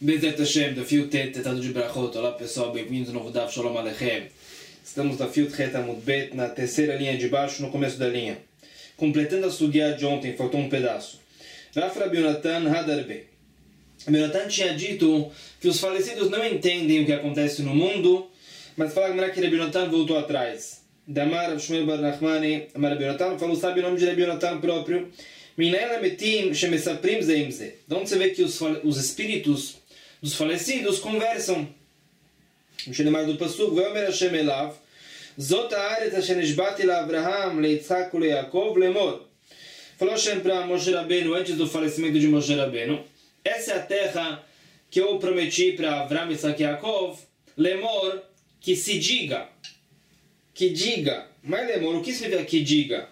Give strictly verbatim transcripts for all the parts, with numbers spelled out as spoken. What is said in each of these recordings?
Bezerra Hashem, da Fiut Het, Tratado de Brachot. Olá pessoal, bem-vindos ao novo Daf Shalom Aleichem. Estamos na Fiut Het Amud Bet, na terceira linha de baixo, no começo da linha. Completando a sugiá de ontem, faltou um pedaço. Raf Rabi Yonatan Hadarbe. Rabi Yonatan tinha dito que os falecidos não entendem o que acontece no mundo, mas fala que Rabi Yonatan voltou atrás. Damar Shmuel Bar Nachmani, Amar Rabi Yonatan, falou, sabe o nome de Rabi Yonatan próprio? Minaela Metim Shemesaprim Zeimze. De onde você vê que os, os espíritos dos falecidos conversam. O Shenemar do Pasuk, Veomer Hashem Elav, Zot haaretz asher nishbati LaAvraham, LeYitzhak uLeYaakov, Lemor. Falou Hashem para Moshe Rabbeinu, antes do falecimento de Moshe Rabbeinu, essa é a terra que eu prometi para Avraham, Yitzhak e Yaakov, Lemor, que se diga, que diga, mas Lemor, o que significa que diga?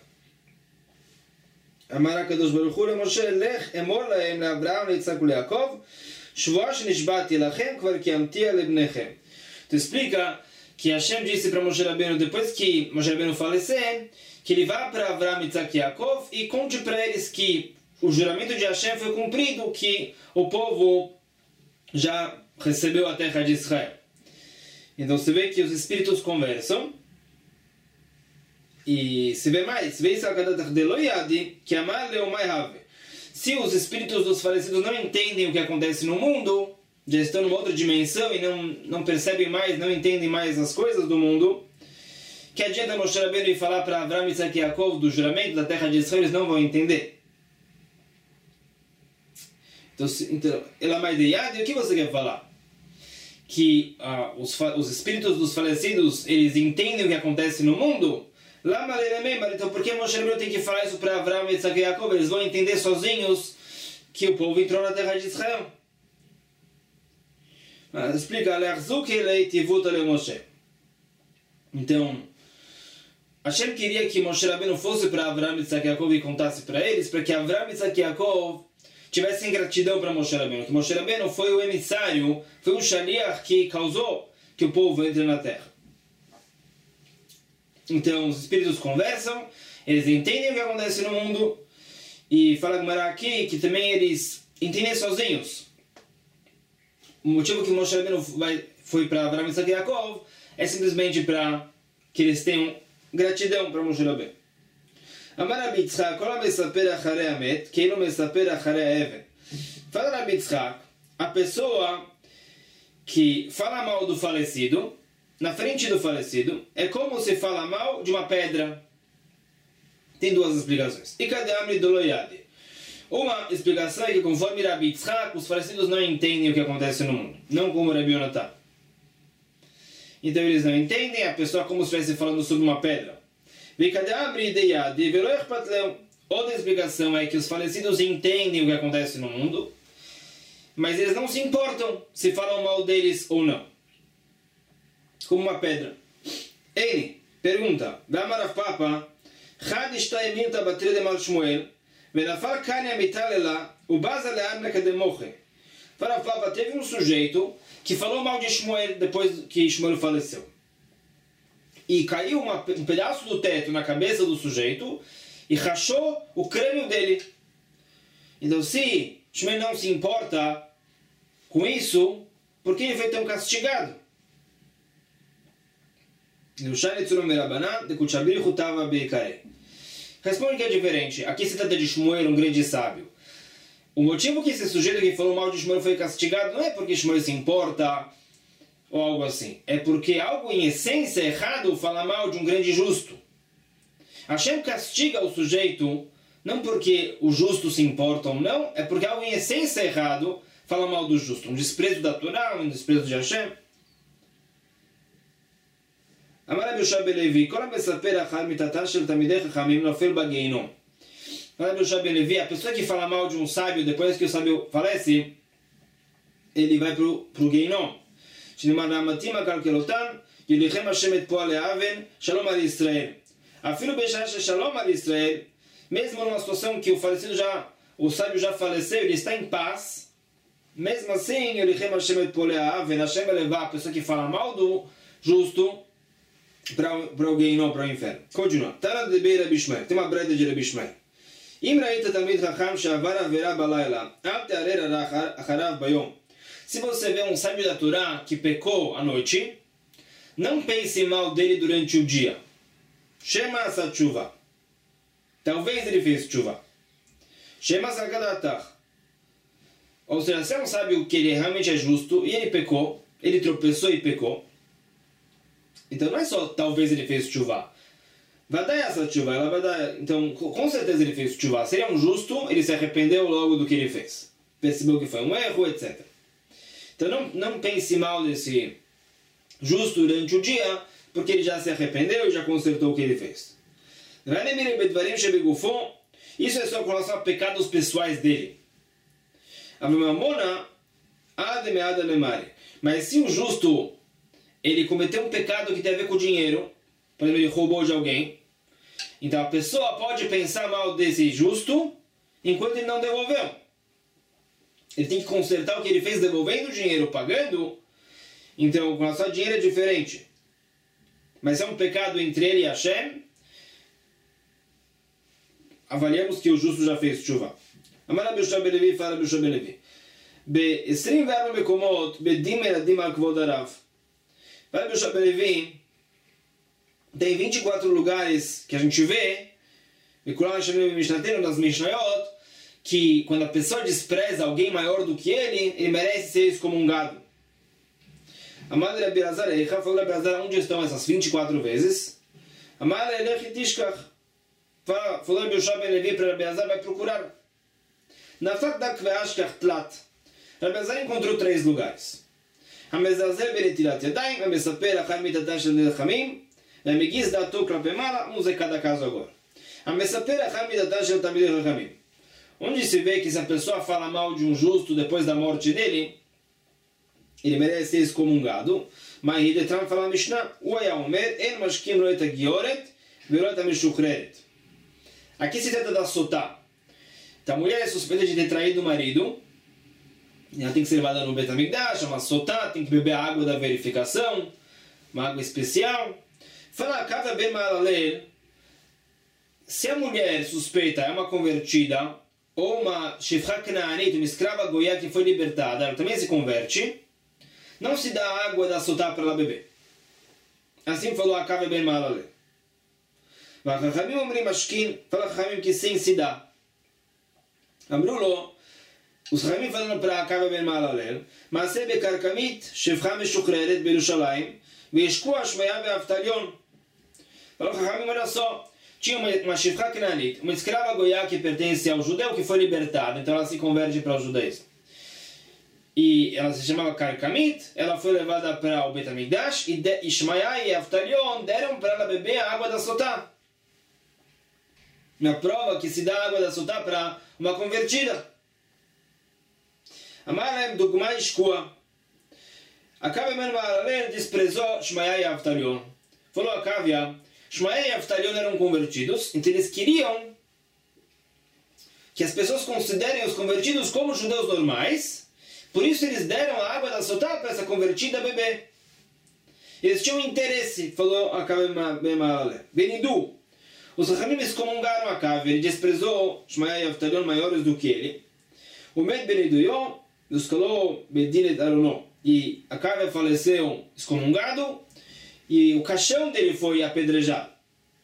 Amar HaKadosh Baruch Hu Moshe, Lech emor lahem LaAvraham, LeYitzhak uLeYaakov, Shvosh nishbati lachem kvar kiamti lebnechem. Tu explica que Hashem disse para Moshe Rabbeinu, depois que Moshe Rabbeinu falecer, que ele vá para Avraham, Yitzhak e Yaakov e conte para eles que o juramento de Hashem foi cumprido, que o povo já recebeu a terra de Israel. Então você vê que os espíritos conversam. E se vê mais, se vê isso que amar leomai have. Se os espíritos dos falecidos não entendem o que acontece no mundo, já estão numa outra dimensão e não, não percebem mais, não entendem mais as coisas do mundo, que adianta Moshe Rabbeinu e falar para Avraham, Yitzhak e Yaakov do juramento da terra de Israel, eles não vão entender. Então, então ela mais de Yad, e o que você quer falar? Que ah, os, os espíritos dos falecidos, eles entendem o que acontece no mundo? Então por que Moshe Rabbeinu tem que falar isso para Avraham, Yitzhak e Yaakov? Eles vão entender sozinhos que o povo entrou na terra de Israel. Mas explica, então Hashem queria que Moshe Rabbeinu fosse para Avraham, Yitzhak e Yaakov e contasse para eles, para que Avraham, Yitzhak e Yaakov tivessem gratidão para Moshe Rabbeinu, que Moshe Rabbeinu foi o emissário, foi o shaliach que causou que o povo entre na terra. Então os espíritos conversam, eles entendem o que acontece no mundo, e fala Gemara aqui que também eles entendem sozinhos. O motivo que Moshe Rabbeinu foi para Avraham, Yitzhak e Yaakov é simplesmente para que eles tenham gratidão para Moshe Rabbeinu. Amar Rabi Yitzchak, kol hamesaper acharei hamet, keilo mesaper acharei haeven. Fala Rabi Yitzchak, a pessoa que fala mal do falecido, na frente do falecido, é como se fala mal de uma pedra. Tem duas explicações. E cadê Amri Doloyade? Uma explicação é que, conforme Rabi Yitzchak, os falecidos não entendem o que acontece no mundo. Não como Rabi Yonatan. Então eles não entendem a pessoa como se estivesse falando sobre uma pedra. E cadê Amri Deyade? Outra explicação é que os falecidos entendem o que acontece no mundo, mas eles não se importam se falam mal deles ou não. Como uma pedra. Ele pergunta, Damarav Papa, Chad ishtai minta batri de Mal Shmuel, venafar kanya mitalela, ubaza learna kademoche. Rav Papa, teve um sujeito que falou mal de Shmuel depois que Shmuel faleceu. E caiu uma, um pedaço do teto na cabeça do sujeito e rachou o crânio dele. Então, se Shmuel não se importa com isso, por que ele foi tão castigado? Responde que é diferente. Aqui se trata de Shmuel, um grande sábio. O motivo que esse sujeito que falou mal de Shmuel foi castigado não é porque Shmuel se importa ou algo assim. É porque algo em essência errado fala mal de um grande justo. Hashem castiga o sujeito não porque o justo se importa ou não, é porque algo em essência errado fala mal do justo. Um desprezo da Torá, um desprezo de Hashem. Amar Rabi Yoshua ben Levi, kol hamesaper achar mitatan shel talmidei chachamim nofel bageinom. Rabi Yoshua ben Levi, a pessoa que fala mal de um sábio depois que o sábio falece, ele vai para o Geinom. Shneimar na'amatim akalkelotam, yilichem Hashem et po'alei aven, shalom al Yisrael. Afilo b'shah shalom al Yisrael, mesmo numa situação que o falecido já, o sábio já faleceu, ele está em paz, mesmo assim, yilichem Hashem et po'alei aven, Hashem vai levar a pessoa que fala mal do justo para o Geinom, para o inferno. Continua. Tara de Bei Rabi Shmuel. Tem uma breda de Rabi Shmuel. Im raita talmid chacham she'avar avera balayla, al te'arer acharav bayom. se você vê um sábio da Torá que pecou à noite, não pense mal dele durante o dia. Shema asa tshuva. Talvez ele fez tshuva. Shema asa gadatach. Ou seja, se é um sábio que ele realmente é justo e ele pecou, ele tropeçou e pecou, então não é só talvez ele fez tshuva. Vai dar essa tshuva, ela vai dar. Então, com certeza ele fez tshuva. Se ele é um justo, ele se arrependeu logo do que ele fez. Percebeu que foi um erro, etcétera. Então não, não pense mal desse justo durante o dia, porque ele já se arrependeu e já consertou o que ele fez. Isso é só com relação a pecados pessoais dele. Mas se o justo ele cometeu um pecado que tem a ver com o dinheiro, por exemplo, ele roubou de alguém, então a pessoa pode pensar mal desse justo enquanto ele não devolveu. Ele tem que consertar o que ele fez devolvendo o dinheiro, pagando. Então, com relação a dinheiro é diferente. Mas é um pecado entre ele e Hashem. Avaliamos que o justo já fez tshuva. Amar Rabbi Yoshua ben Levi, fala Rabbi Yoshua ben Levi. Be-עשרים וארבע מקומות, בדין מלמדים על כבוד הרב. Rabbi Yoshua ben Levi, tem vinte e quatro lugares que a gente vê, nas Mishnayot, que quando a pessoa despreza alguém maior do que ele, ele merece ser excomungado. Amar Rabbi Elazar Eicha, falou Rabbi Elazar, onde estão essas vinte e quatro vezes? Amar Elech Tishkach, falou Rabbi Yoshua ben Levi para Rabbi Elazar, vai procurar. Nafak dak ve'ashkach tlat. Rabbi Elazar encontrou três lugares. המזלזל בנטילת ידיים, המספר אחר מיתתם של תלמידי חכמים, והמגיש דעתו כלפי מעלה, um de cada caso agora. המספר אחר מיתתם של תלמידי חכמים. Onde se vê que se a pessoa fala mal de um justo depois da morte dele, ele merece ser excomungado. Mas Hidetran fala na Mishnah, Uaya Omer, En Mashkim Roeta Gioret, Verota Meshukreret. Aqui se trata da sotá. Então a mulher é suspeita de ter traído o marido, ela tem que ser levada no Beit HaMikdash, uma sotá, tem que beber a água da verificação, uma água especial. Fala, Kava Ben Malalel, se a mulher suspeita é uma convertida, ou uma Shifra Knaanit, uma escrava goiá que foi libertada, ela também se converte, não se dá água da sotá para ela beber. Assim falou a Kava Ben Malalel. Vachachamim Omrim Ashkin, fala Chachamim que sim se dá. Amrulo, os Chachamim falando para Kava Ben Malalel, Maaseh Bekarkamit, Shifra Meshukreret Berushalayim, Veishkua Shmaya Ve'Aftalion. Falou Chachamim, olha só, tinha uma, uma Shifra Knaanit, uma escrava goiá que pertence ao judeu que foi libertada, então ela se converte para o judaísmo. E ela se chamava Karkamit, ela foi levada para o Beit HaMikdash, e Ishmael e Aftalion deram para ela beber a água da sotá. Na prova que se dá água da sotá para uma convertida. Amalem Dugma Ishkua. A Kavia Ben Malalel desprezou Ishmael e Aftalion. Falou a Kavia, Ishmael e Aftalion eram convertidos, então eles queriam que as pessoas considerem os convertidos como judeus normais, por isso eles deram a água da sotá para essa convertida beber. Eles tinham interesse, falou a Kavia Ben Malalel. Benidu, os Chachamim excomungaram a Kavia, ele desprezou Ishmael e Aftalion maiores do que ele. O Med Beniduyo, nos calou Bedinet Aronó, e a Kavia faleceu excomungado, e o caixão dele foi apedrejado.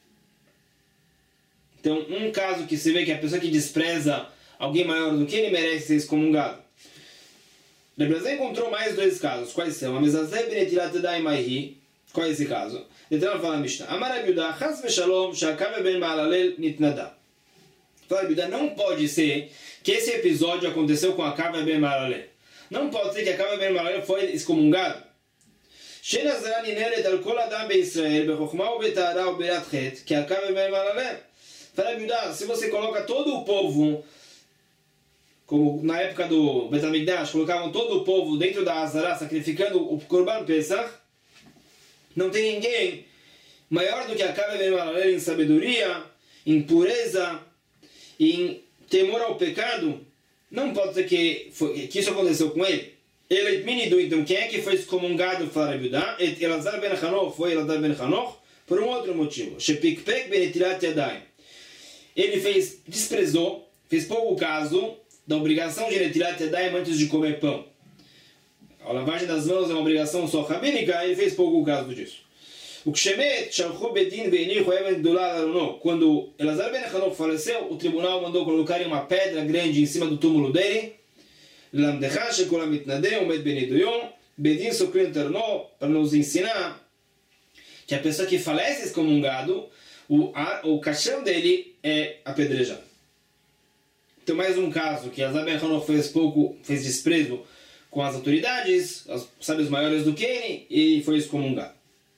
Então, um caso que se vê que a pessoa que despreza alguém maior do que ele merece ser excomungado. Rebbe Elazar encontrou mais dois casos. Quais são? A Mezazeh Benetilat Yadayim Maihi. Qual é esse caso? Então, fala a Mishnah. Amar Rabbi Yehuda, Chas v'Shalom, Sha'Kavia Ben Malalel Nitnada. Fala, Rabbi Yehuda, não pode ser que esse episódio aconteceu com a Kavia Ben Malalel. Não pode ser que a Kavia Ben Malalel foi excomungado. שנזרה ננהלת על כל אדם בישראל בחוכמה ובטהרה וביראת חטא כי הקו בן מעללה. Fala, Yehuda, se você coloca todo o povo, como na época do Beit HaMikdash, colocavam todo o povo dentro da Azará, sacrificando o Korban Pesach, não tem ninguém maior do que a Kavia Ben Malalel em sabedoria, em pureza, em temor ao pecado. Não pode ser que, foi, que isso aconteceu com ele. Ele minidu, então quem é que foi excomungado, fala Rabbi Yehuda? Elazar ben Hanoch, foi Elazar ben Hanoch por um outro motivo. Shepikpek benetilat yadayim. Ele fez, desprezou, fez pouco caso da obrigação de netilat yadayim antes de comer pão. a lavagem das mãos é uma obrigação só rabínica, ele fez pouco caso disso. O Kshemet, Shalchu Bedin Ve'inichu Even Gdulá Arono, quando Elazar ben Hanok faleceu, o tribunal mandou colocar uma pedra grande em cima do túmulo dele, Lamdecha Shekol HaMitnadeh Umed Ben Iduyon, Bedin Sokrin Terno, para nos ensinar que a pessoa que falece excomungado, o, a, o caixão dele é apedrejado. Então, mais um caso que Elazar ben Hanok fez pouco, fez desprezo com as autoridades, os sábios maiores do que ele, e foi excomungado.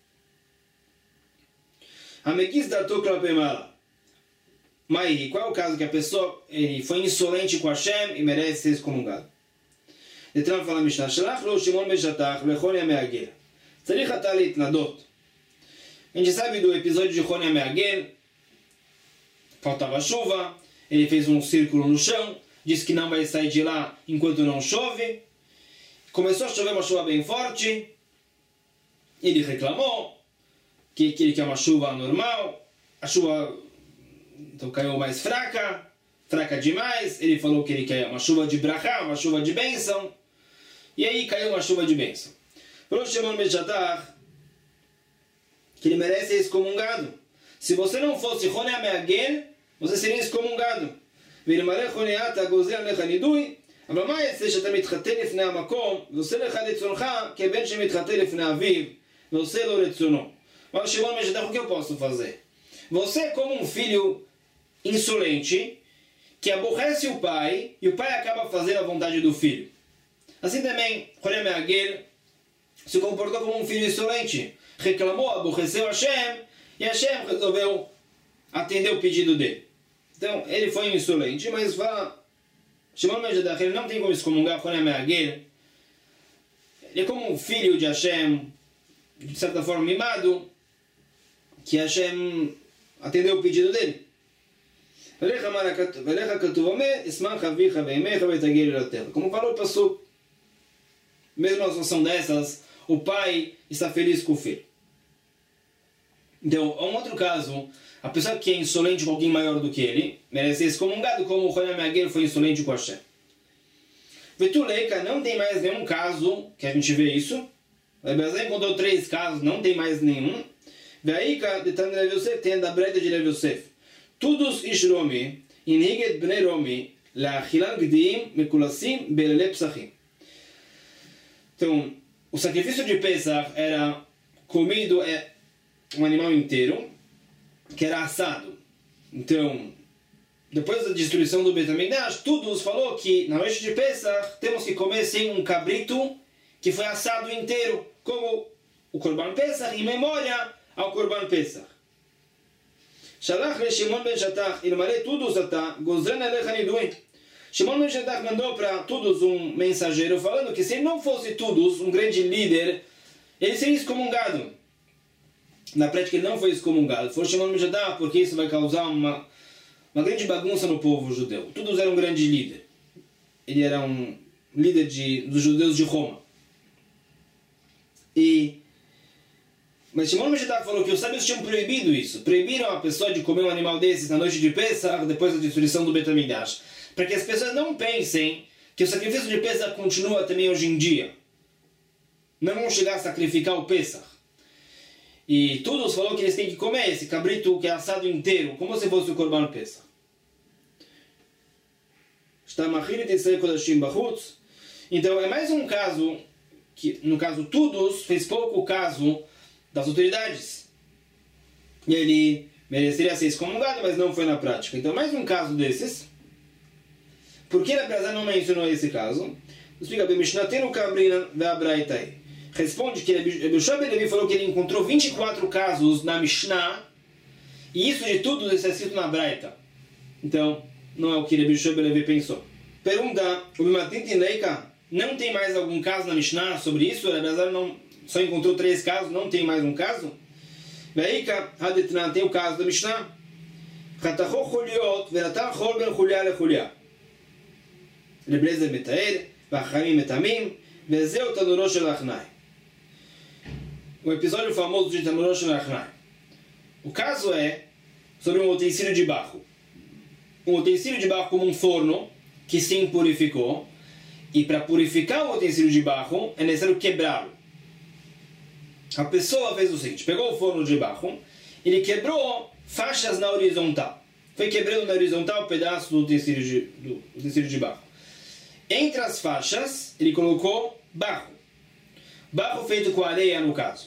Amegis datou klapemala. Mas qual é o caso que a pessoa ele foi insolente com Hashem e merece ser excomungado? Detran fala Mishnah, Shalach lo Shimon ben Shatach lechon yameagel. Tzarich ata leitnadot. A gente sabe do episódio de Chon yameagel. Faltava chuva, ele fez um círculo no chão, disse que não vai sair de lá enquanto não chove. Começou a chover uma chuva bem forte. Ele reclamou que, que ele quer uma chuva normal. A chuva então, caiu mais fraca, fraca demais. Ele falou que ele quer uma chuva de brachá, uma chuva de bênção. E aí caiu uma chuva de bênção. Falou Shimon ben Shatach que ele merece ser excomungado. Se você não fosse Chon HaMe'agel, você seria excomungado. Ve'ilmare Chon Ha'ata gozer alecha nidui. אבל מה יצא שאתה מתחתן לפני המקום ועושה לך רצונך כבן שמתחתן לפני אביו ועושה לו רצונו? Mas Shimon ben Shatach, o que eu posso fazer? Você é como um filho insolente que aborrece o pai e o pai acaba fazendo a vontade do filho. Assim também, Chon HaMe'agel se comportou como um filho insolente. Reclamou, aborreceu Hashem e Hashem resolveu atender o pedido dele. Então, ele foi insolente, mas fala... Shimon ben Shatach, ele não tem como excomungar Chon HaMe'agel. Ele é como um filho de Hashem, de certa forma mimado, que Hashem atendeu o pedido dele. Como falou o Passuco, mesmo na situação dessas, o pai está feliz com o filho. Então, um outro caso, a pessoa que é insolente com alguém maior do que ele, merece ser excomungado, como o Chon HaMe'agel foi insolente com Hashem. Vetuleika, não tem mais nenhum caso que a gente vê isso. O Brasil encontrou três casos, não tem mais nenhum. Ve'aika, de Tana Rav Yosef, tem da breta de Rav Yosef. Todos ishromi, inhiget bnei romi, la'achilan gdiim, mekulasim, belele psachim. Então, o sacrifício de Pesach era comido é um animal inteiro, que era assado. Então, depois da destruição do Beit HaMikdash, Todos falou que na noite de Pesach temos que comer sem um cabrito que foi assado inteiro, como o Korban Pesach, em memória ao Korban Pesach. Shalach le Shimon ben Shatach, ilmare Todos ata, gozren alecha nidui. Shimon ben Shatach mandou para Todos um mensageiro falando que se não fosse Todos, um grande líder, ele seria excomungado. Na prática ele não foi excomungado. Foi Shimon ben Shatach porque isso vai causar uma, uma grande bagunça no povo judeu. Todos eram um grande líder. Ele era um líder de, dos judeus de Roma. E, mas Shimon ben Shatach falou que os sábios tinham proibido isso. Proibiram a pessoa de comer um animal desses na noite de Pesach, depois da destruição do Beit HaMikdash. Para que as pessoas não pensem que o sacrifício de Pesach continua também hoje em dia. Não vão chegar a sacrificar o Pesach. E Todos falou que eles têm que comer esse cabrito que é assado inteiro, como se fosse o Korban Pesach. Então é mais um caso, que no caso Todos fez pouco caso das autoridades. E ele mereceria ser excomungado, mas não foi na prática. Então mais um caso desses. Por que a Brasil não mencionou esse caso? Explica bem, Mishnatenu Kabrina Ve'abraitai. Responde que Rabbi Yoshua ben Levi falou que ele encontrou vinte e quatro casos na Mishnah, e isso de tudo está escrito na Braita. Então, não é o que Rabbi Yoshua ben Levi pensou. Pergunta, o Bimatit Leika, não tem mais algum caso na Mishnah sobre isso? Rabbi Azar não só encontrou três casos, não tem mais um caso? Veika, Hadetran, tem o caso da Mishnah. Chatacho Chuliot, Veratah Chol ben Chulia le Chulia. Rebrezer Metael, Vachamim Metamim, Vezeu Tanuro shel Achnai. O episódio famoso de Tanuro shel Achnai. O caso é sobre um utensílio de barro. Um utensílio de barro como um forno que se impurificou E para purificar o utensílio de barro, é necessário quebrá-lo. A pessoa fez o seguinte, pegou o forno de barro, ele quebrou faixas na horizontal. Foi quebrando na horizontal um pedaço do utensílio de, do utensílio de barro. Entre as faixas, ele colocou barro. Barro feito com areia, no caso.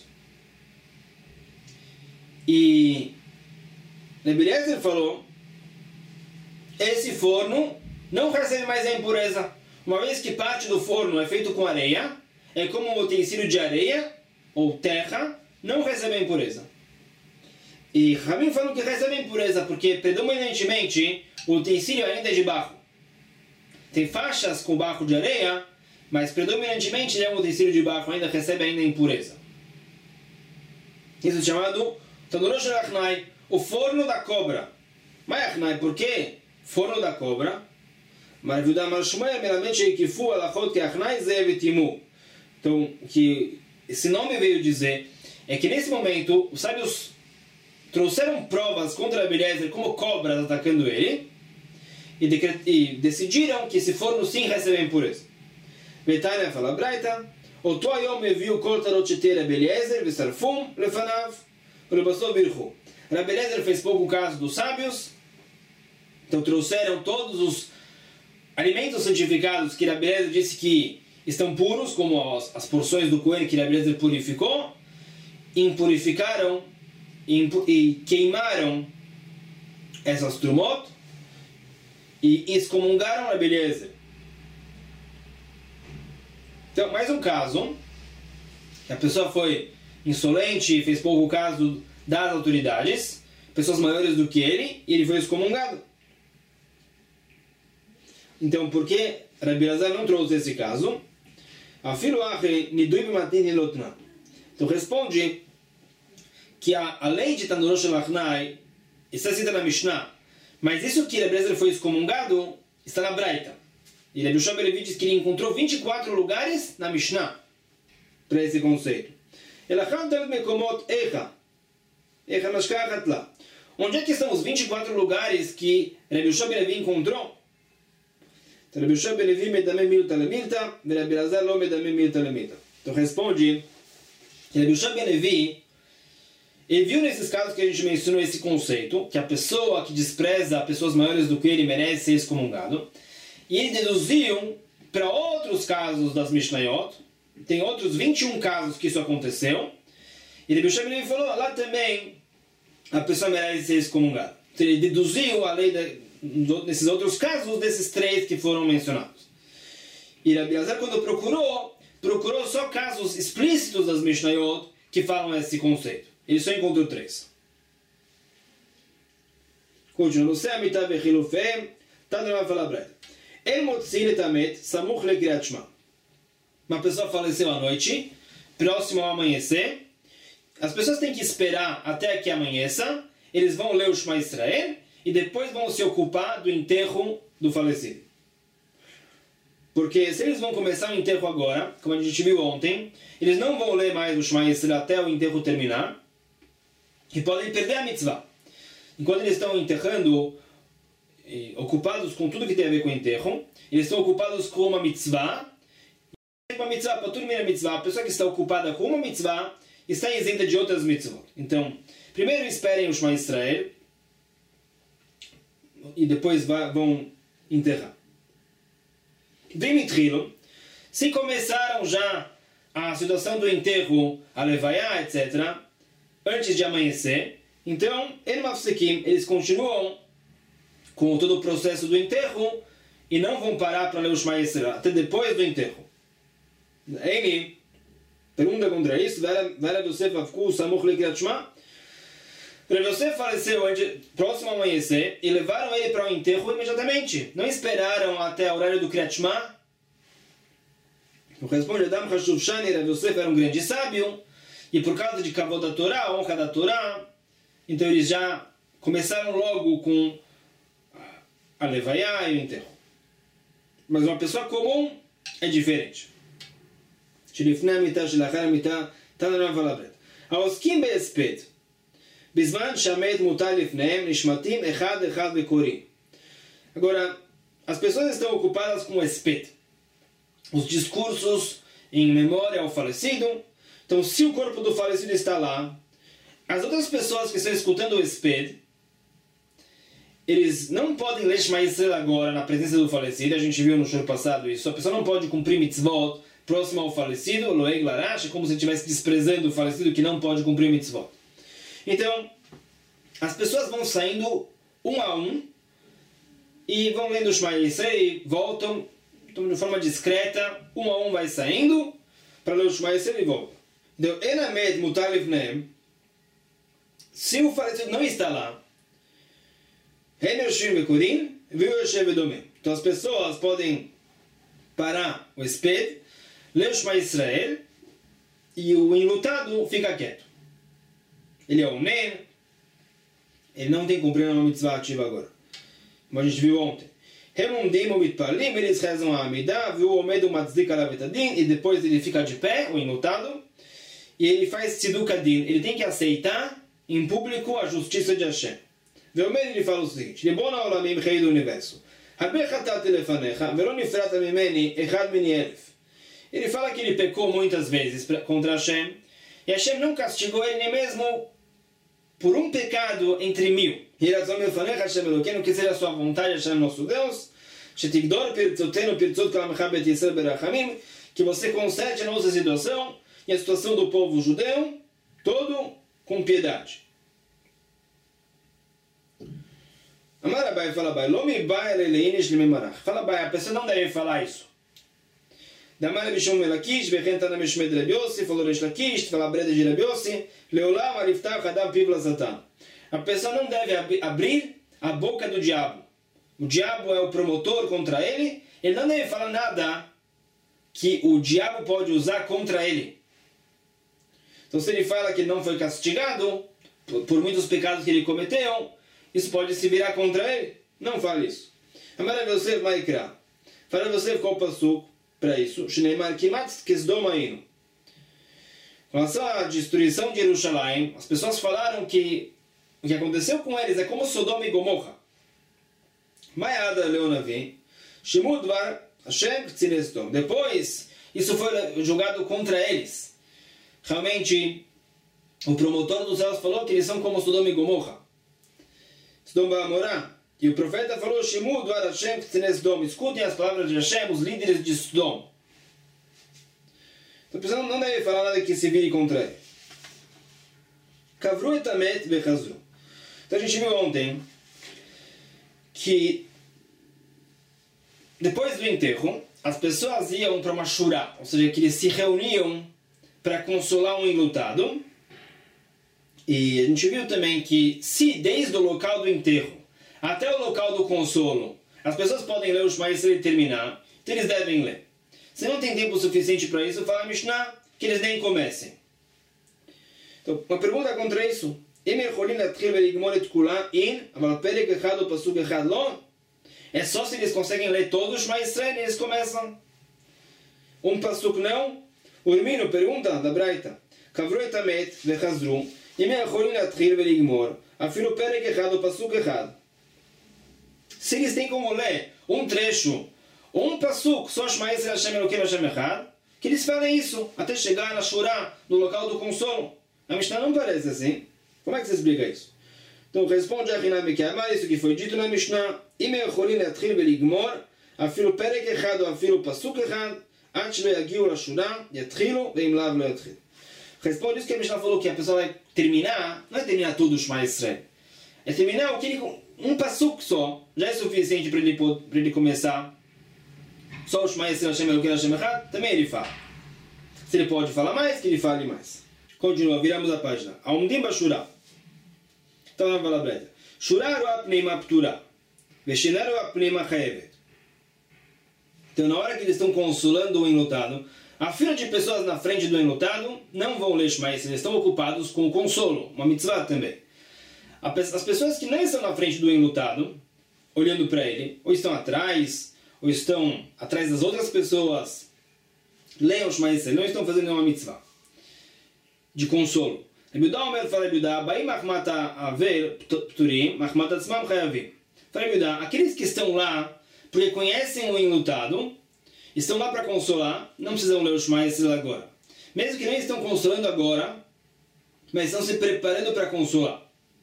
E Rebbe Eliezer falou, esse forno não recebe mais a impureza. Uma vez que parte do forno é feito com areia, é como um utensílio de areia ou terra, não recebe a impureza. E Rabim falou que recebe a impureza porque predominantemente o utensílio ainda é de barro. Tem faixas com barro de areia, mas predominantemente é um utensílio de barro, ainda recebe ainda a impureza. Isso é chamado Tanur shel Achnai, o forno da cobra. Mas Achnai, por quê? Forno da cobra. Mas Yudá Mar Shmuel, meramente que fu alachot que Achnai zev timu. Então, o que esse nome veio dizer é que nesse momento os sábios trouxeram provas contra Rebbe Eliezer como cobras atacando ele e, e decidiram que esse forno sim recebe a impureza. Betânia fala Braita, o to ayom viu kol tarot sheter Rebbe Eliezer v'sarfum lefanav v'lebassov birchu. Rebbe Eliezer fez pouco caso dos sábios, então trouxeram todos os alimentos santificados que Rebbe Eliezer disse que estão puros, como as, as porções do coelho que Rebbe Eliezer purificou, impurificaram e queimaram essas trumot e excomungaram Rebbe Eliezer. Então, mais um caso, que a pessoa foi insolente e fez pouco caso das autoridades, pessoas maiores do que ele, e ele foi excomungado. Então, por que Rebbe Eliezer não trouxe esse caso? Então, responde que a, a lei de Tanur shel Achnai está cita na Mishnah, mas isso que Rebbe Eliezer foi excomungado está na Braita. E Rebbe Yoshua ben Levi diz que ele encontrou vinte e quatro lugares na Mishnah para esse conceito. Onde é que estão os vinte e quatro lugares que Rebbe Yoshua ben Levi encontrou? Rebbe Yoshua ben Levi medame milta lemilta, Rebbe Eliezer lo medame milta lemilta. Então responde que Rebbe Yoshua ben Levi ele viu nesses casos que a gente mencionou esse conceito, que a pessoa que despreza pessoas maiores do que ele merece ser excomungado. E ele deduziu para outros casos das Mishnayot, tem outros vinte e um casos que isso aconteceu, e Rebbe Yoshua ben Levi falou, lá também a pessoa merece ser excomungada. Então ele deduziu a lei de, nesses outros casos desses três que foram mencionados. E Rebbe Eliezer, quando procurou, procurou só casos explícitos das Mishnayot que falam esse conceito. Ele só encontrou três. Continua. Uma pessoa faleceu à noite, próximo ao amanhecer. As pessoas têm que esperar até que amanheça. Eles vão ler o Shema Israel e depois vão se ocupar do enterro do falecido. Porque se eles vão começar o enterro agora, como a gente viu ontem, eles não vão ler mais o Shema Israel até o enterro terminar. E podem perder a mitzvah. Enquanto eles estão enterrando, eh, ocupados com tudo que tem a ver com o enterro, eles estão ocupados com uma mitzvah. E uma mitzvah, para terminar a mitzvah, a pessoa que está ocupada com uma mitzvah está isenta de outras mitzvot. Então, primeiro esperem o Shema Israel e depois vão enterrar. Dimitrilo, se começaram já a situação do enterro, a levaiá, etcétera, antes de amanhecer, então, eles continuam com todo o processo do enterro e não vão parar para ler o Shema Israel até depois do enterro. Ele pergunta contra isso, Rebbe Yosef faleceu próximo ao amanhecer e levaram ele para o enterro imediatamente. Não esperaram até o horário do Kriyat Shema. Responde Adam Hashuv Shani, Rebbe Yosef era um grande sábio. E por causa de Kavod da Torá, a honra da Torá, então eles já começaram logo com a levaiá e o enterro. Mas uma pessoa comum é diferente. העוסקים בהספד, בזמן שהמת מוטל לפניהם, נשמטים אחד אחד וקוראים. Agora, as pessoas estão ocupadas com o esped. os discursos em memória ao falecido. Então, se o corpo do falecido está lá, as outras pessoas que estão escutando o Esped, eles não podem ler Shema Yisrael agora na presença do falecido. A gente viu no show passado isso. A pessoa não pode cumprir mitzvot próximo ao falecido, Loeg Larash, como se estivesse desprezando o falecido que não pode cumprir mitzvot. Então, as pessoas vão saindo um a um e vão lendo o Shema Yisrael e voltam, então, de forma discreta, um a um vai saindo para ler o Shema Yisrael e volta. Então, Enamed Mutar Lifneem, se o falecido não está lá, então as pessoas podem parar o Esped, ler o Shema Yisrael e o enlutado fica quieto. Ele é omer, ele não tem que cumprir uma mitzvah ativa agora. Como a gente viu ontem. Eles rezam a Amidah, e depois ele fica de pé, o enlutado, e ele faz tziduk adin. Ele tem que aceitar em público a justiça de Hashem. Ele fala o seguinte: Libona olamim, rei do universo. Ele fala que ele pecou muitas vezes contra Hashem, e Hashem não castigou ele nem mesmo por um pecado entre mil. Que seja a sua vontade, Hashem, nosso Deus, que você conserte a nossa situação e a situação do povo judeu, todo com piedade. Amar Abai fala Abai, Lomi Bai Leinish Limemarach. Fala Abai, a pessoa não deve falar isso. Damar Bishom Melakish, Bechentana Meshmed Rabiosi, falou Resh Lakish, fala Breda de Rabiosi, Leolam Ariftach Adam Pivla Satan. A pessoa não deve ab abrir a boca do diabo. O diabo é o promotor contra ele, ele não deve falar nada que o diabo pode usar contra ele. Então, se ele fala que ele não foi castigado por, por muitos pecados que ele cometeu, isso pode se virar contra ele. Não fale isso. Amar Yosef Maikra. Fala Yosef qual passou para isso. Shneimar Kimat Kesdom Ainu. Com relação à destruição de Jerusalém, as pessoas falaram que o que aconteceu com eles é como Sodoma e Gomorra. Maiada Leonavi. Shemudvar Hashem Ktzinesdom. Depois, isso foi julgado contra eles. Realmente, o promotor dos céus falou que eles são como Sodoma e Gomorra. Sodom Ba'amorá. E o profeta falou, Shemud var Hashem Ktzinesdom. Escutem as palavras de Hashem, os líderes de Sodom. Então a pessoa não deve falar nada que se vire contra ele. Kavru etamet vechazru. Então a gente viu ontem que depois do enterro, as pessoas iam para uma shurá, ou seja, que eles se reuniam para consolar um enlutado. E a gente viu também que se desde o local do enterro até o local do consolo as pessoas podem ler o Shema Yisrael e terminar, então eles devem ler. Se não tem tempo suficiente para isso, fala a Mishnah que eles nem comecem. Então, uma pergunta contra isso. É só se eles conseguem ler todos os Shema Yisrael e eles começam. Um pasuk não. O Irmino pergunta da Braita. Kavru etamet vechazru. Se eles têm como ler um trecho, um pasuk, só Shema Yisrael Hashem Elokeinu Hashem Echad, que eles falem isso até chegar na Shurá, no local do consolo. A Mishnah não parece assim. Como é que você explica isso? Então responde a Rinami que amar isso que foi dito na Mishnah. Ime echolim le'atchil ve'ligmor, afilu perek echad ou afilu pasuk echad, ad shelo yagiu lashurá, yatchilu ve'im lav lo yatchil. Responde isso que a Mishnah falou que a pessoa vai terminar, não é terminar tudo o Shema Yisrael. É terminar o que ele, um pasuk só, já é suficiente para ele, para ele começar. Só o Shema Yisrael Hashem Elokeinu Hashem Echad, também ele fala. Se ele pode falar mais, que ele fale mais. Continua, viramos a página. Aumdim bashurá. Então vamos falar breve. Shuraru apneima ptura. Veshenaru apneima chayevet. Então na hora que eles estão consolando o enlutado, a fila de pessoas na frente do enlutado não vão ler Shema Yisrael, eles estão ocupados com o consolo, uma mitzvah também. As pessoas que não estão na frente do enlutado, olhando para ele, ou estão atrás, ou estão atrás das outras pessoas, leiam o Shema Yisrael, não estão fazendo nenhuma mitzvah de consolo. Rebudá Omer fala Rebudá, Baim Achmata Aver Pturim, Achmata Tzmam Chayavim. Fala Rebudá, aqueles que estão lá porque conhecem o enlutado, estão lá para consolar, não precisam ler o Shema Yisrael agora. Mesmo que nem estão consolando agora, mas estão se preparando para consolar.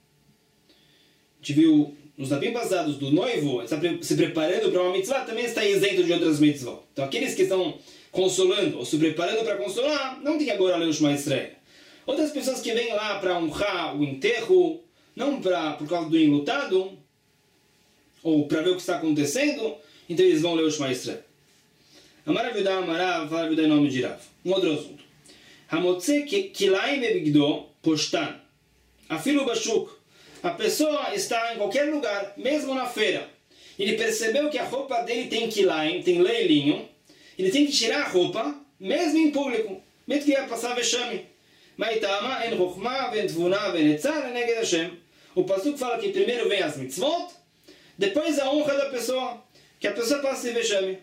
A gente viu nos Nabim passados do noivo, está se preparando para uma mitzvah, também está isento de outras mitzvot. Então aqueles que estão consolando ou se preparando para consolar, não tem que agora ler o Shema Yisrael. Outras pessoas que vêm lá para honrar o enterro, não pra, por causa do enlutado, ou para ver o que está acontecendo, então eles vão ler o Shema Yisrael. Amar Yudá Amarav, fala Yudá em nome de Rav. Um outro assunto. Hamotze kilaim bebigdo postan. Afilo bashuk. A pessoa está em qualquer lugar, mesmo na feira. Ele percebeu que a roupa dele tem kilaim, tem leilinho. Ele tem que tirar a roupa, mesmo em público. Mesmo que ia passar vexame. Maitama en chokhmah ven tvuna ven etzar neged Hashem. O pasuk fala que primeiro vem as mitzvot, depois a honra da pessoa. Que a pessoa passe vexame.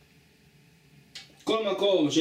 Outra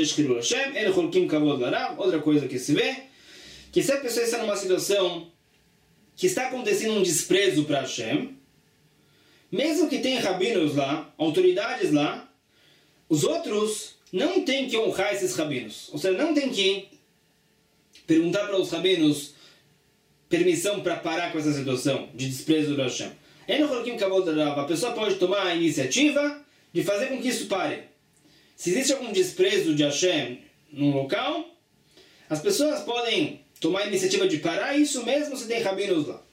coisa que se vê, que se a pessoa está numa situação que está acontecendo um desprezo para Hashem, mesmo que tenha rabinos lá, autoridades lá, os outros não têm que honrar esses rabinos. Ou seja, não tem que perguntar para os rabinos permissão para parar com essa situação de desprezo para Hashem. A pessoa pode tomar a iniciativa de fazer com que isso pare. Se existe algum desprezo de Hashem num local, as pessoas podem tomar a iniciativa de parar isso mesmo se tem rabinos lá.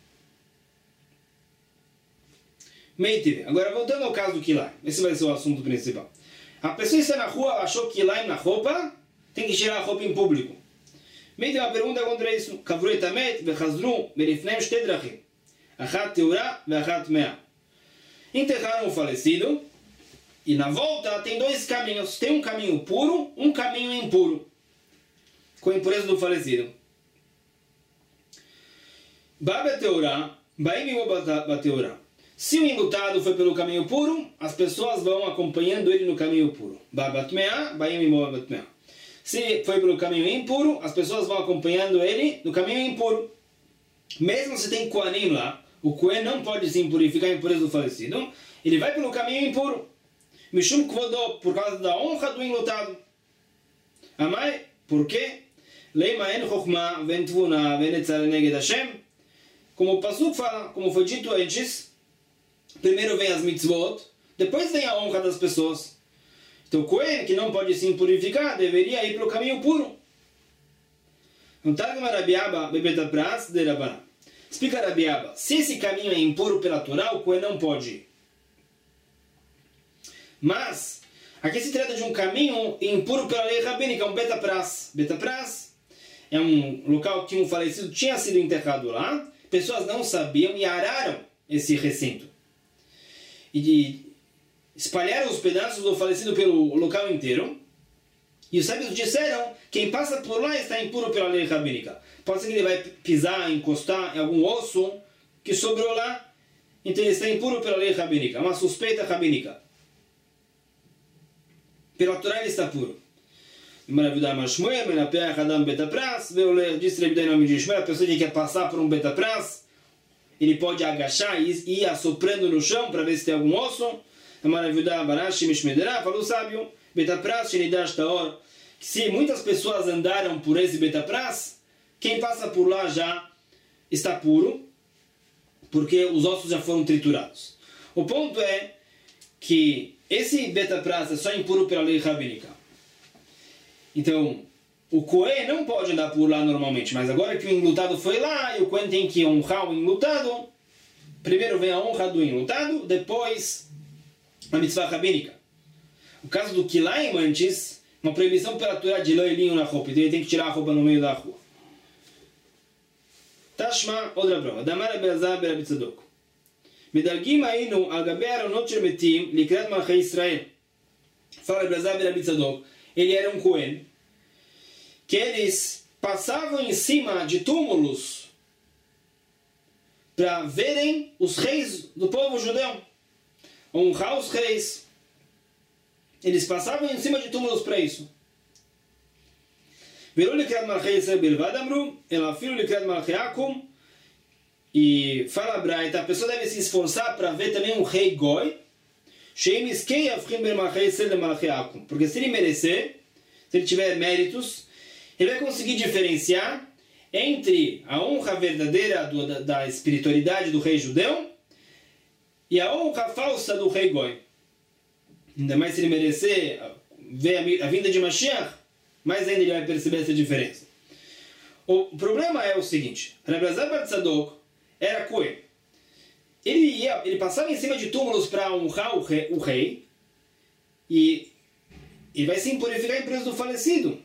Meitive. Agora voltando ao caso do Kilaim. Esse vai ser o assunto principal. A pessoa está na rua, achou Kilaim na roupa, tem que tirar a roupa em público. Meitive, uma pergunta contra isso. Kavrei tamet vechazru berifnem shte drachim. Achat teura veachat mea. Enterraram o falecido. E na volta tem dois caminhos. Tem um caminho puro, um caminho impuro. Com a impureza do falecido. Se o enlutado foi pelo caminho puro, as pessoas vão acompanhando ele no caminho puro. Se foi pelo caminho impuro, as pessoas vão acompanhando ele no caminho impuro. Mesmo se tem Kohanim lá, o Kohen não pode se impurificar a impureza do falecido, ele vai pelo caminho impuro. Mishum Kvodó, por causa da honra do enlutado. Amai, por quê? Leima en chokhmah ven tvuna ven etzar neged Hashem. Como o pasuk fala, como foi dito antes, primeiro vem as mitzvot, depois vem a honra das pessoas. Então o Kohen, que não pode se impurificar, deveria ir pelo caminho puro. Explica Rabi Abba, se esse caminho é impuro pela Torá, o Kohen não pode ir. Mas, aqui se trata de um caminho impuro pela lei rabínica, um betapras. Betapras é um local que um falecido tinha sido enterrado lá, pessoas não sabiam e araram esse recinto. E espalharam os pedaços do falecido pelo local inteiro. E os sábios disseram, quem passa por lá está impuro pela lei rabínica. Pode ser que ele vai pisar, encostar em algum osso que sobrou lá, então ele está impuro pela lei rabínica, uma suspeita rabínica. Pela Torá ele está puro. Disse Rebbe em nome de Shmuel, a pessoa que quer passar por um betapras, ele pode agachar e ir assoprando no chão para ver se tem algum osso. Falou o sábio, betapras shenidash taor, que se muitas pessoas andaram por esse betapras, quem passa por lá já está puro, porque os ossos já foram triturados. O ponto é que esse betapras é só impuro pela lei rabínica. Então, o Kohen não pode andar por lá normalmente, mas agora que o enlutado foi lá e o Kohen tem que honrar o enlutado, primeiro vem a honra do enlutado, depois a mitzvah rabínica. O caso do Kilaim antes, uma proibição pela Torá de leilinho na roupa, então ele tem que tirar a roupa no meio da rua. Tashma, outra prova. Damar Abelazar Berabi Tzadok. מדלגים היינו על גבי ארונות של מתים לקראת מלכי ישראל. Fala Abelazar Berabi Tzadok, ele era um Kohen, que eles passavam em cima de túmulos para verem os reis do povo judeu, honrar os reis. Eles passavam em cima de túmulos para isso. ולא לקראת מלכי ישראל בלבד אמרו, אלא אפילו לקראת מלכי עכו"ם. E fala a Braita, a pessoa deve se esforçar para ver também um rei goi, Porque se ele merecer, se ele tiver méritos, ele vai conseguir diferenciar entre a honra verdadeira do, da, da espiritualidade do rei judeu e a honra falsa do rei Goi. Ainda mais se ele merecer ver a, a vinda de Mashiach, mais ainda ele vai perceber essa diferença. O problema é o seguinte: Rabbi Elazar bar Tzadok era Cohen. Ele, ia, ele passava em cima de túmulos para honrar o rei, o rei e ele vai se purificar em preço do falecido.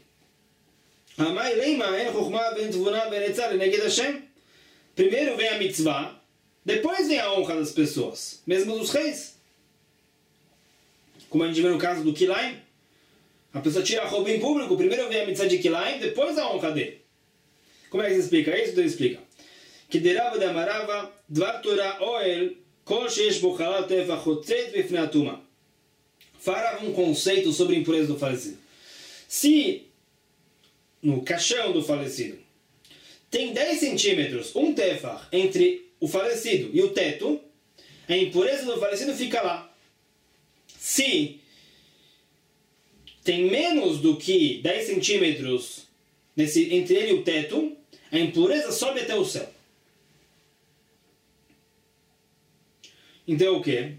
Primeiro vem a mitzvah, depois vem a honra das pessoas, mesmo dos reis. Como a gente vê no caso do Kilaim, a pessoa tira a roupa em público, primeiro vem a mitzvah de Kilaim, depois a honra dele. Como é que se explica isso? Então explica. Que derava de amarava, dvar Torah oel, kol sheesh bo halal tefach hotzet bifnei atuma. Falava um conceito sobre a impureza do falecido. Se no caixão do falecido tem dez centímetros, um tefach, entre o falecido e o teto, a impureza do falecido fica lá. Se tem menos do que dez centímetros nesse, entre ele e o teto, a impureza sobe até o céu. Então o que?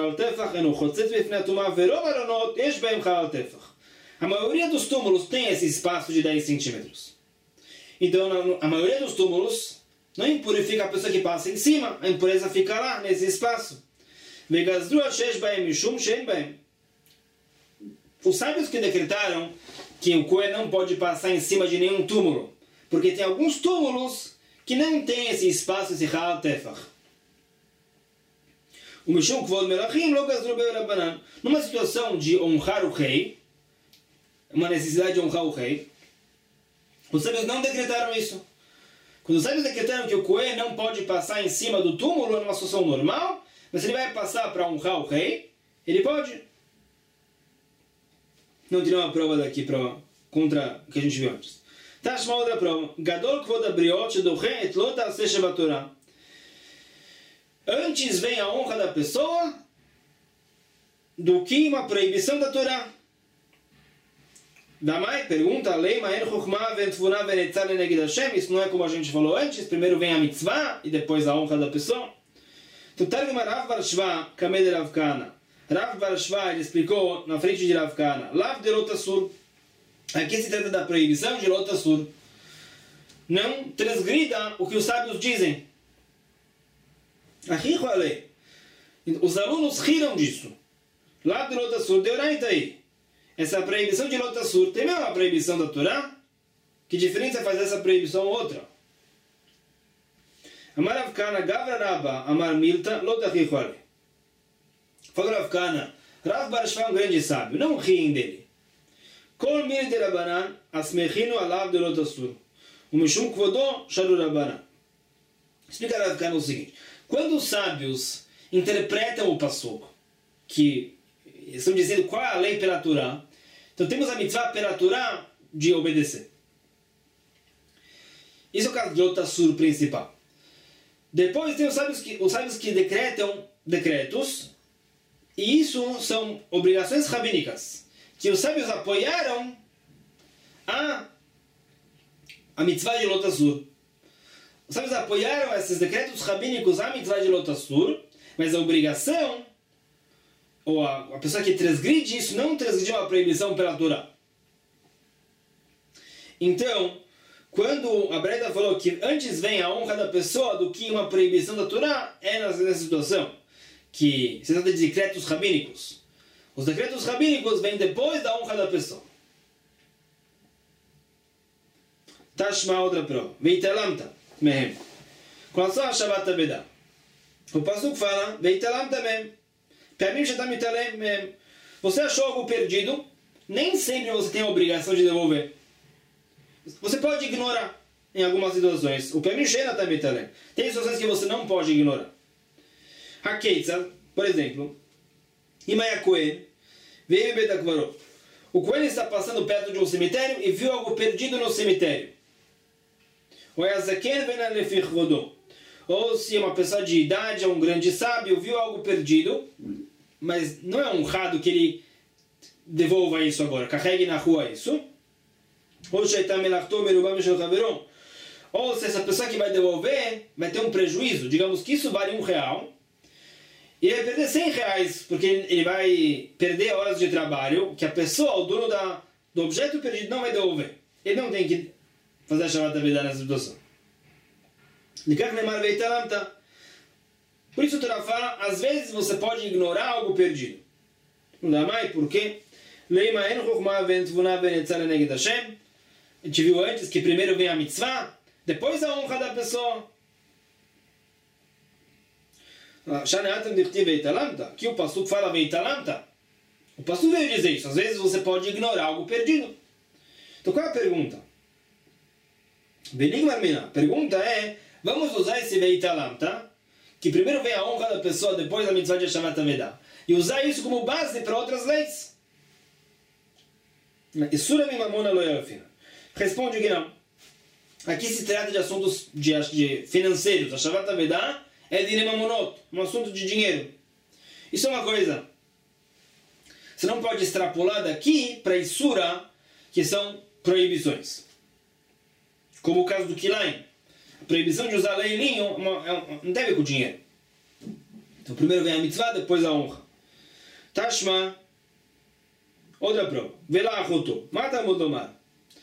A maioria dos túmulos tem esse espaço de dez centímetros. Então a maioria dos túmulos não impurifica a pessoa que passa em cima, a impureza fica lá, nesse espaço. Os sábios que decretaram que o Cohen não pode passar em cima de nenhum túmulo, porque tem alguns túmulos que não tem esse espaço, esse Halal Tefach. O Mishum Kvod Melachim lo gazru beu Rabbanan. Numa situação de honrar o rei, uma necessidade de honrar o rei, os sábios não decretaram isso. Quando os sábios decretaram que o Cohen não pode passar em cima do túmulo numa situação normal, mas se ele vai passar para honrar o rei, ele pode. Não tirou uma prova daqui pra, contra o que a gente viu antes. Tá, uma outra prova. Gadol Kvod Abriot do rei et lo ta'aseh shebatorah. Antes vem a honra da pessoa do que uma proibição da Torá. Damai pergunta, isso não é como a gente falou antes, primeiro vem a mitzvah e depois a honra da pessoa. Rav bar Shva, Kamed Rav Kana. Rav bar Shva, ele explicou na frente de Rav Kana, Lav de Lot Asur. Aqui se trata da proibição de Lot Asur. Não transgrida o que os sábios dizem. Os alunos riram disso. Lav de Lot Asur, de Oraita aí. Essa proibição de Lot Asur tem mesmo a proibição da Torá? Que diferença faz essa proibição outra? Amar Rav Kana, Gavra Rabba, Amar Milta, Lot Achichwale. Falou Rav Kana, Rav bar Shva é um grande sábio, não riem dele. Kol mir de Rabbanan, asmechinu alav de Lot Asur. O Mishum Kvodo, Sharu Rabbanan. Explica Rav Kana o seguinte. Quando os sábios interpretam o passuco, que estão dizendo qual é a lei pela Torá, então temos a mitzvah pela Torá de obedecer. Isso é o caso de Lot Asur principal. Depois tem os sábios que, os sábios que decretam decretos, e isso são obrigações rabínicas, que os sábios apoiaram a, a mitzvah de Lot Asur. Os sábios apoiaram esses decretos rabínicos a mitzvah de Lot Asur, mas a obrigação, ou a, a pessoa que transgride isso, não transgride uma proibição pela Torá. Então, quando a Breda falou que antes vem a honra da pessoa do que uma proibição da Torá, é nessa situação que se trata de decretos rabínicos. Os decretos rabínicos vêm depois da honra da pessoa. Tashma outra prova. Veitalamta mehem. Com relação a Shabbat Abedá. O Pasuk fala, Veitalamta mehem. Permim shetam italem mehem. Você achou algo perdido, nem sempre você tem a obrigação de devolver. Você pode ignorar em algumas situações. O Permim shetam italem. Tem situações que você não pode ignorar. Hakeitza, por exemplo, Imaya Cohen, veio Betakvarot. O Cohen está passando perto de um cemitério e viu algo perdido no cemitério. Ou se uma pessoa de idade, um grande sábio, viu algo perdido, mas não é honrado que ele devolva isso agora, carregue na rua isso. Ou se essa pessoa que vai devolver vai ter um prejuízo, digamos que isso vale um real, e ele vai perder cem reais, porque ele vai perder horas de trabalho que a pessoa, o dono da, do objeto perdido, não vai devolver. Ele não tem que fazer a Shavat Avedá nessa situação. Por isso o Torá fala, às vezes você pode ignorar algo perdido. Não dá mais, por quê? A gente viu antes que primeiro vem a mitzvah, depois a honra da pessoa. Aqui o Passuco fala veitalamta. O Passuco veio dizer isso. Às vezes você pode ignorar algo perdido. Então qual é a pergunta? A pergunta é, vamos usar esse veitalamta, que primeiro vem a honra da pessoa, depois a mitzvah de Shavat Avedá, e usar isso como base para outras leis? Responde que não. Aqui se trata de assuntos de, de financeiros. A Shavat Avedá é de mamonot, um assunto de dinheiro. Isso é uma coisa. Você não pode extrapolar daqui para Isura, que são proibições. Como o caso do Kilaim. A proibição de usar leilinho é uma, é uma, não tem a ver com o dinheiro. Então primeiro vem a mitzvah, depois a honra. Tashma. Outra prova. Velá achoto. Mata modomar.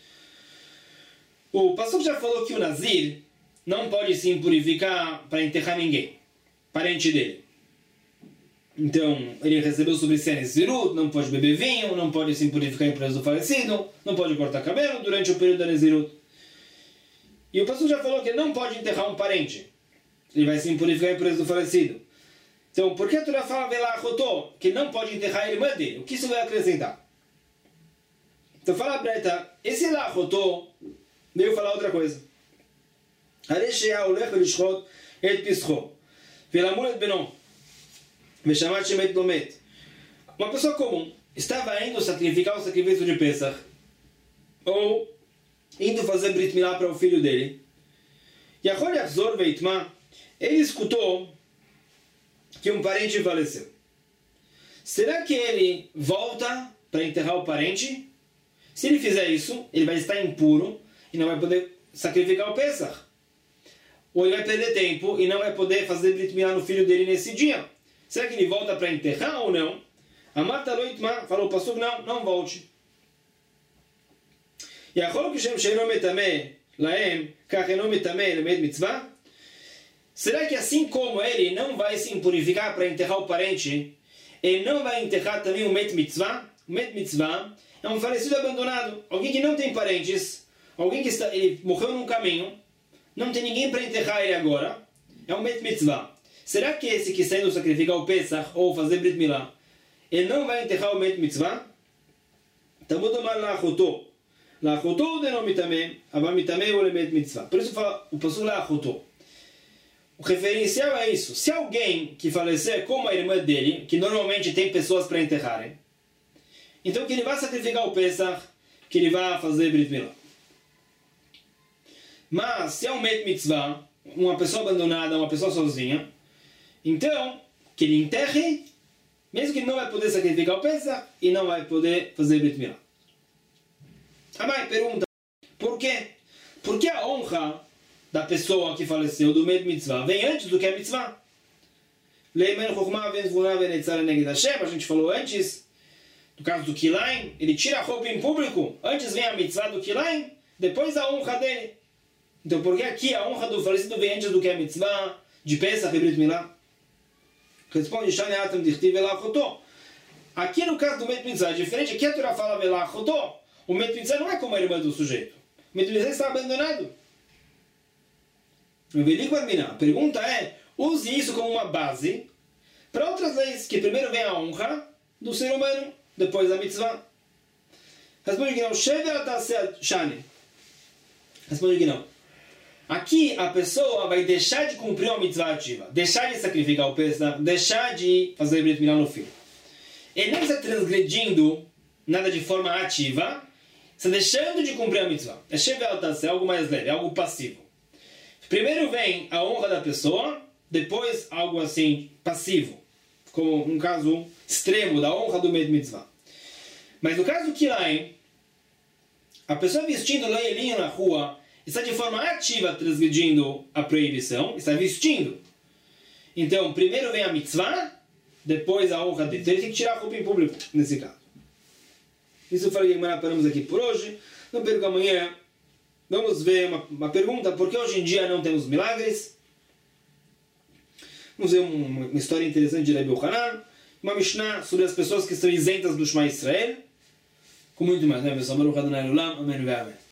O pastor já falou que o Nazir não pode se impurificar para enterrar ninguém. Parente dele. Então, ele recebeu sobre si a Nezirut, não pode beber vinho, não pode se impurificar em presença do falecido, não pode cortar cabelo durante o período da Nezirut. E o pastor já falou que ele não pode enterrar um parente. Ele vai se impurificar em presença do falecido. Então, por que a Torá fala Velá Achotó, que não pode enterrar a irmã dele? O que isso vai acrescentar? Então, fala a Breta, esse Velá Achotó veio falar outra coisa. Areshea olech lishchot et pischo. Velamul et benon. Veshamat shemet lomet. Uma pessoa comum estava indo sacrificar o sacrifício de Pesach, ou indo fazer Brit Milá para o filho dele. E Yachol Yachzor Veitma, ele escutou que um parente faleceu. Será que ele volta para enterrar o parente? Se ele fizer isso, ele vai estar impuro e não vai poder sacrificar o Pesach. Ou ele vai perder tempo e não vai poder fazer Brit Milá no filho dele nesse dia. Será que ele volta para enterrar ou não? A Marta Loitma falou, pastor, não, não volte. E a Chol Kishem Sheino Metame Laem Kacheno Metame Lemed Mitzvah. Será que assim como ele não vai se impurificar para enterrar o parente, ele não vai enterrar também o Met Mitzvah? O Met Mitzvah é um falecido abandonado, alguém que não tem parentes, alguém que está, ele morreu num caminho, não tem ninguém para enterrar ele agora, é um Met Mitzvah. Será que esse que está indo sacrificar o Pesach ou fazer Brit Milá, ele não vai enterrar o Met Mitzvah? Tamud Omar La'achotó. La'achotó de não mitame, aval mitame ou le Met Mitzvah. Por isso fala o pastor La'achotó. O referencial é isso. Se alguém que falecer como a irmã dele, que normalmente tem pessoas para enterrarem, então que ele vai sacrificar o Pesach, que ele vai fazer Brit Milá. Mas se é um Met Mitzvah, uma pessoa abandonada, uma pessoa sozinha, então, que ele enterre, mesmo que ele não vai poder sacrificar o Pesach e não vai poder fazer Brit Milá. A mãe pergunta, por quê? Porque a honra da pessoa que faleceu, do Met Mitzvah, vem antes do que a Mitzvah. A gente falou antes, no caso do Kilaim, ele tira a roupa em público, antes vem a Mitzvah do Kilaim, depois a honra dele. Então, por que aqui a honra do falecido vem antes do que a Mitzvah de Pesach e Brit Milá? Responde, Shaneatam Dichtiv Velachotó. Aqui no caso do Met Mitzvah é diferente. Aqui a Torá fala Velachotó. O Met Mitzvah não é como a irmã do sujeito. O Met Mitzvah está abandonado. A pergunta é, use isso como uma base para outras leis, que primeiro vem a honra do ser humano, depois a Mitzvah. Responde que não. Shane. Responde que não. Aqui a pessoa vai deixar de cumprir uma mitzvah ativa, deixar de sacrificar o Pesach, deixar de fazer Brit Milá no filho. Ele não está transgredindo nada de forma ativa, está deixando de cumprir a mitzvah. É algo mais leve, algo passivo. Primeiro vem a honra da pessoa, depois algo assim passivo, como um caso extremo da honra do Met Mitzvah. Mas no caso do Kilaim, a pessoa vestindo leielinho na rua está de forma ativa transgredindo a proibição, está vestindo. Então, primeiro vem a mitzvah, depois a honra dele. Então ele tem que tirar a roupa em público, nesse caso. Isso eu falei que paramos aqui por hoje. Não perca amanhã. Vamos ver uma, uma pergunta. Por que hoje em dia não temos milagres? Vamos ver uma, uma história interessante de Rebbe Yochanan. Uma Mishnah sobre as pessoas que estão isentas do Shema Israel. Com muito mais. Amém.